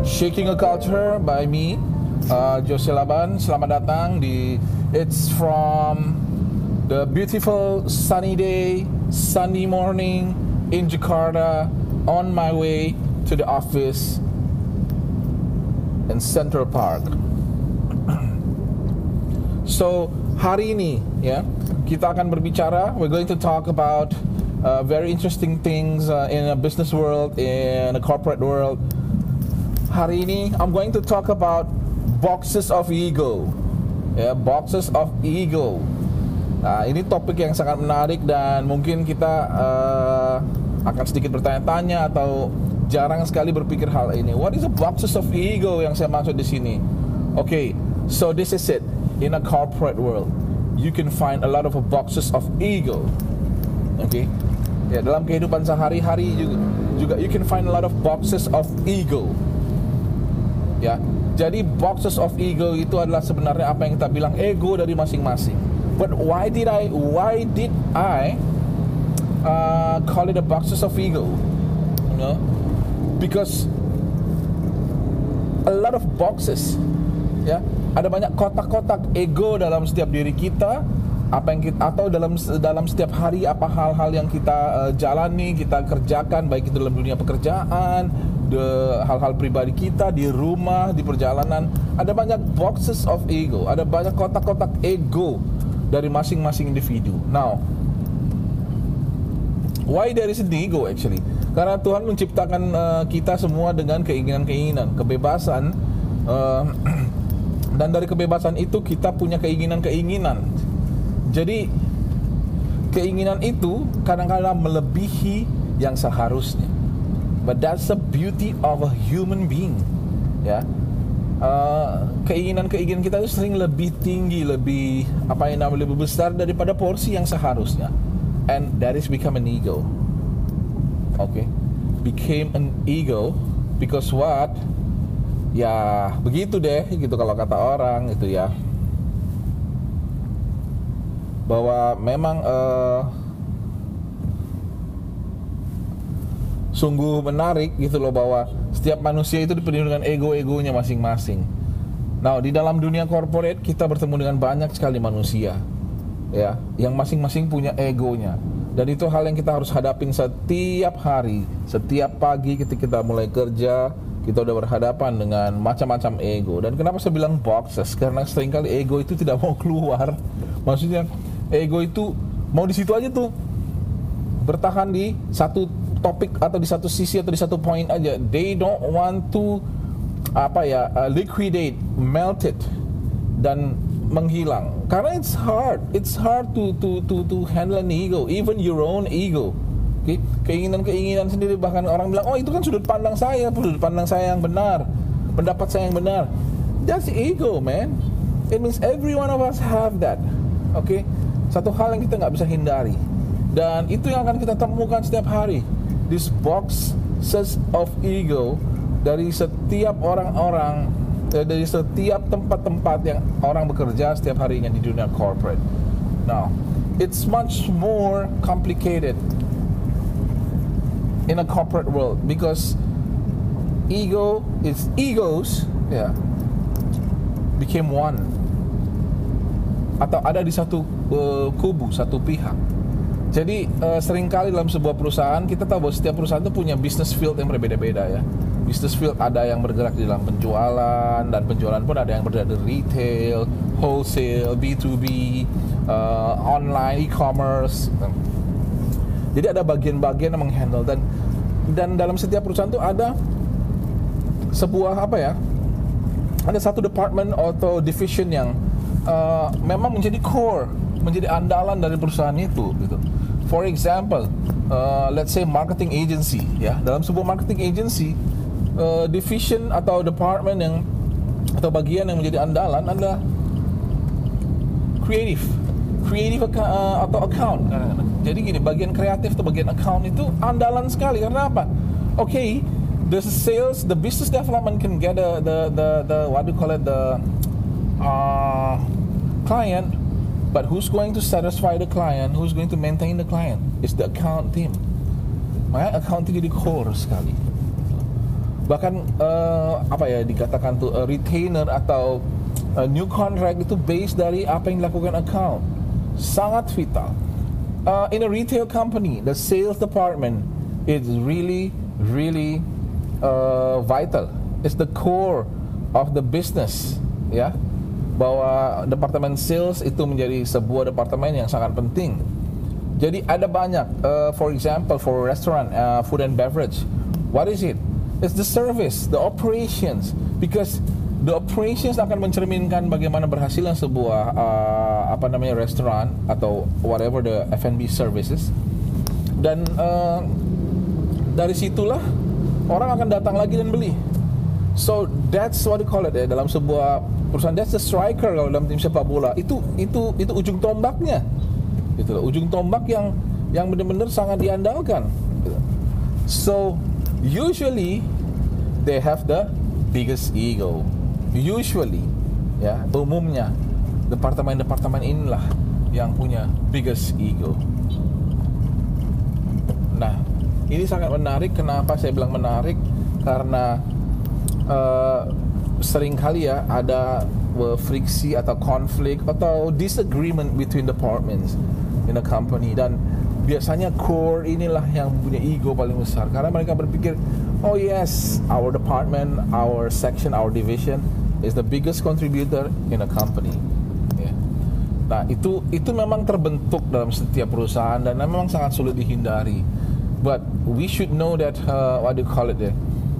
Shaking a Culture by me, Jose Laban. Selamat datang di It's from the beautiful sunny day, sunny morning in Jakarta, on my way to the office in Central Park. So hari ini ya kita akan berbicara. We're going to talk about very interesting things in a business world, in a corporate world. Hari ini I'm going to talk about boxes of ego. Ya, boxes of ego. Nah, ini topik yang sangat menarik dan mungkin kita akan sedikit bertanya-tanya atau jarang sekali berpikir hal ini. What is the boxes of ego yang saya maksud di sini? Okay, so this is it. In a corporate world, you can find a lot of boxes of ego. Okay, ya dalam kehidupan sehari-hari juga you can find a lot of boxes of ego. Ya, jadi boxes of ego itu adalah sebenarnya apa yang kita bilang ego dari masing-masing. But why did I call it a boxes of ego? You know, because a lot of boxes, ya, ada banyak kotak-kotak ego dalam setiap diri kita, apa yang kita, atau dalam setiap hari apa hal-hal yang kita jalani, kita kerjakan, baik itu dalam dunia pekerjaan, hal-hal pribadi kita, di rumah, di perjalanan. Ada banyak boxes of ego, ada banyak kotak-kotak ego dari masing-masing individu. Now, why there is an ego actually? Karena Tuhan menciptakan kita semua dengan keinginan-keinginan, kebebasan, dan dari kebebasan itu kita punya keinginan-keinginan. Jadi keinginan itu kadang-kadang melebihi yang seharusnya. But that's the beauty of a human being. Ya, keinginan-keinginan kita itu sering lebih tinggi, lebih lebih besar daripada porsi yang seharusnya. And that is become an ego. Okay, became an ego because what? Ya begitu deh, gitu kalau kata orang itu ya. Bahwa memang sungguh menarik gitu loh, bahwa setiap manusia itu dipenuhi dengan ego-egonya masing-masing. Nah, di dalam dunia corporate kita bertemu dengan banyak sekali manusia, ya, yang masing-masing punya egonya. Dan itu hal yang kita harus hadapin setiap hari, setiap pagi ketika kita mulai kerja, kita udah berhadapan dengan macam-macam ego. Dan kenapa saya bilang boxes? Karena seringkali ego itu tidak mau keluar. Maksudnya ego itu mau di situ aja tuh, bertahan di satu topik atau di satu sisi atau di satu poin aja. They don't want to liquidate, melt it dan menghilang. Karena it's hard to handle an ego, even your own ego. Okay? Keinginan-keinginan sendiri, bahkan orang bilang, oh itu kan sudut pandang saya yang benar, pendapat saya yang benar. That's ego, man. It means every one of us have that. Okay? Satu hal yang kita nggak bisa hindari, dan itu yang akan kita temukan setiap hari. This boxes of ego dari setiap orang-orang, dari setiap tempat-tempat yang orang bekerja setiap harinya di dunia corporate. Now, it's much more complicated in a corporate world because egos became one, atau ada di satu kubu, satu pihak. Jadi seringkali dalam sebuah perusahaan kita tahu bahwa setiap perusahaan itu punya business field yang berbeda-beda ya. Business field ada yang bergerak di dalam penjualan, dan penjualan pun ada yang bergerak di retail, wholesale, B2B, online, e-commerce. Jadi ada bagian-bagian yang menghandle, dan dalam setiap perusahaan itu ada sebuah ada satu department atau division yang memang menjadi core, menjadi andalan dari perusahaan itu gitu. For example, let's say marketing agency ya. Dalam sebuah marketing agency, division atau department atau bagian yang menjadi andalan adalah creative atau account. Jadi gini, bagian kreatif atau bagian account itu andalan sekali. Karena apa? Okay, the sales, the business development can get the what do you call it, the client, but who's going to satisfy the client, who's going to maintain the client is the account team. Makanya account itu jadi core sekali. Bahkan apa ya dikatakan tuh retainer atau new contract itu based dari apa yang dilakukan account. Sangat vital. In a retail company, the sales department is really vital. It's the core of the business, ya. Bahwa departemen sales itu menjadi sebuah departemen yang sangat penting. Jadi ada banyak, for example, for restaurant, food and beverage, what is it? It's the service, the operations, because the operations akan mencerminkan bagaimana berhasilnya sebuah restoran atau whatever the F&B services. Dan dari situlah orang akan datang lagi dan beli. So that's what you call it ya, dalam sebuah perusahaan. That's the striker kalau dalam tim sepak bola. Itu ujung tombaknya. Itu ujung tombak yang benar-benar sangat diandalkan. So usually they have the biggest ego. Usually, ya, umumnya departemen-departemen inilah yang punya biggest ego. Nah, ini sangat menarik. Kenapa saya bilang menarik? Karena seringkali ya ada friksi atau konflik atau disagreement between departments in a company, dan biasanya core inilah yang punya ego paling besar karena mereka berpikir, oh yes, our department, our section, our division is the biggest contributor in a company. Yeah. Nah itu memang terbentuk dalam setiap perusahaan dan memang sangat sulit dihindari. But we should know that what do you call it?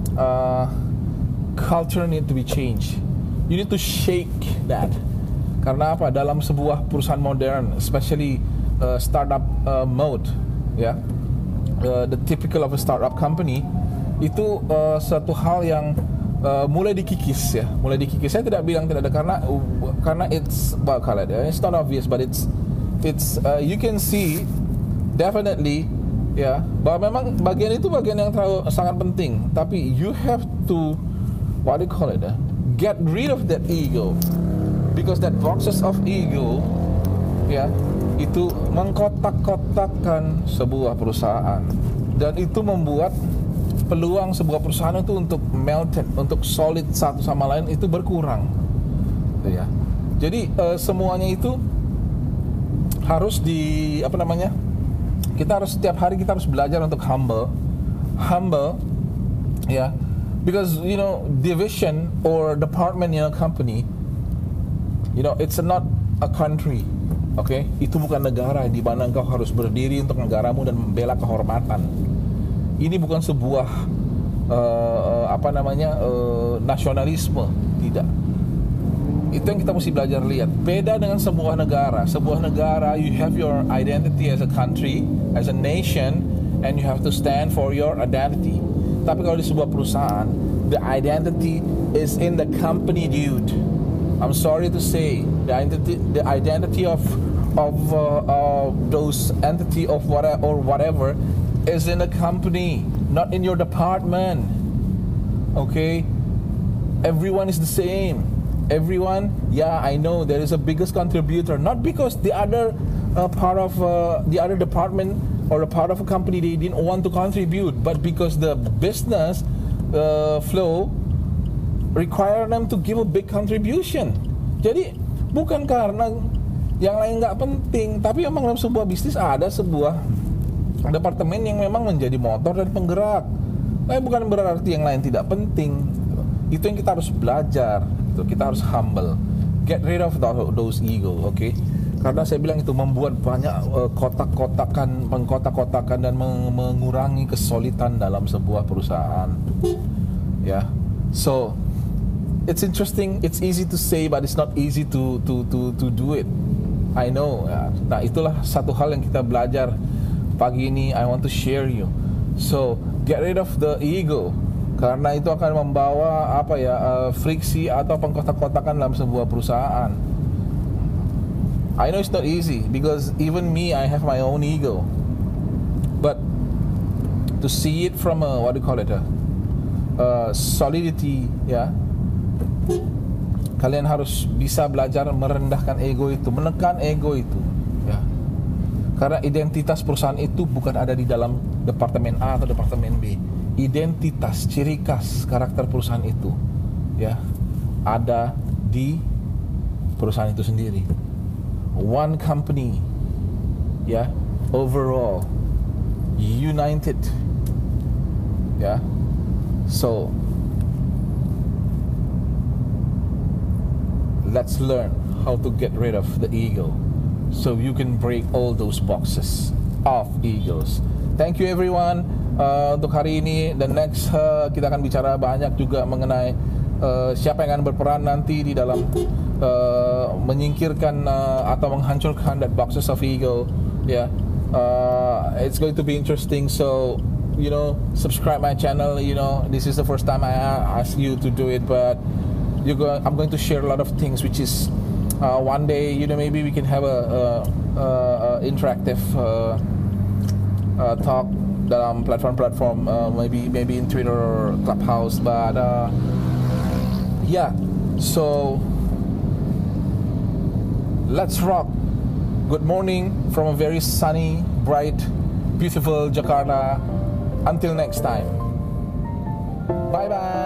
Culture need to be changed. You need to shake that. Karena apa? Dalam sebuah perusahaan modern, especially startup mode, ya, the typical of a startup company, itu satu hal yang mulai dikikis ya, mulai dikikis. Saya tidak bilang tidak ada karena it's not obvious, but it's you can see definitely ya bahwa memang bagian itu bagian yang sangat penting. Tapi you have to get rid of that ego, because that boxes of ego ya itu mengkotak-kotakkan sebuah perusahaan, dan itu membuat peluang sebuah perusahaan itu untuk melted, untuk solid satu sama lain itu berkurang, ya. Jadi semuanya itu harus kita harus setiap hari kita harus belajar untuk humble, ya, because division or department in a company, it's not a country. Oke, itu bukan negara di mana engkau harus berdiri untuk negaramu dan membela kehormatan. Ini bukan sebuah nasionalisme, tidak. Itu yang kita mesti belajar lihat. Beda dengan sebuah negara. Sebuah negara, you have your identity as a country, as a nation, and you have to stand for your identity. Tapi kalau di sebuah perusahaan, the identity is in the company, dude. I'm sorry to say, the identity of those entity of whatever is in the company, not in your department. Okay, everyone is the same. Everyone, yeah, I know there is a biggest contributor, not because the other part of the other department or a part of a company they didn't want to contribute, but because the business flow require them to give a big contribution. Jadi bukan karena yang lain nggak penting, tapi memang dalam sebuah bisnis ada sebuah departemen yang memang menjadi motor dan penggerak. Bukan berarti yang lain tidak penting. Itu yang kita harus belajar. Kita harus humble, get rid of those ego, okay? Karena saya bilang itu membuat banyak pengkotak-kotakan dan mengurangi kesulitan dalam sebuah perusahaan, ya. So it's interesting, it's easy to say, but it's not easy to do it. I know. Ya. Nah itulah satu hal yang kita belajar pagi ini. I want to share you. So get rid of the ego. Karena itu akan membawa friksi atau pengkotak-kotakan dalam sebuah perusahaan. I know it's not easy because even me, I have my own ego. But to see it from a solidity, ya. Kalian harus bisa belajar merendahkan ego itu, menekan ego itu, ya. Karena identitas perusahaan itu bukan ada di dalam departemen A atau departemen B. identitas, ciri khas karakter perusahaan itu, ya, ada di perusahaan itu sendiri. One company, ya, overall, united, ya. So let's learn how to get rid of the ego, so you can break all those boxes of egos. Thank you everyone. Untuk hari ini dan next kita akan bicara banyak juga mengenai siapa yang akan berperan nanti di dalam menyingkirkan atau menghancurkan that boxes of ego. Yeah, it's going to be interesting. So subscribe my channel. This is the first time I ask you to do it, but I'm going to share a lot of things, which is one day maybe we can have a interactive talk dalam platform maybe in Twitter or Clubhouse, but yeah, so let's rock. Good morning from a very sunny, bright, beautiful Jakarta. Until next time, bye bye.